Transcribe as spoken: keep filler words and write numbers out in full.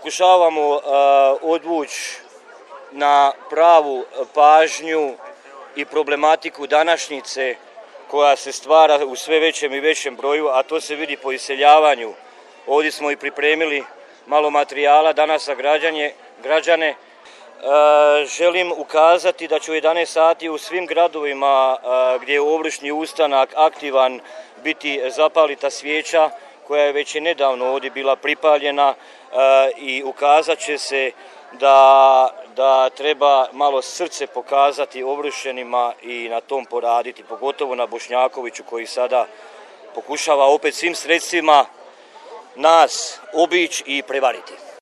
pokušavamo odvući na pravu pažnju i problematiku današnjice koja se stvara u sve većem i većem broju, a to se vidi po iseljavanju. Ovdje smo i pripremili malo materijala danas za građane. Želim ukazati da će u jedanaest sati u svim gradovima gdje je ovršni ustanak aktivan biti zapalita svijeća koja je već i nedavno ovdje bila pripaljena i ukazat će se da, da treba malo srce pokazati ovršenima i na tom poraditi, pogotovo na Bošnjakoviću koji sada pokušava opet svim sredstvima nas obići i prevariti.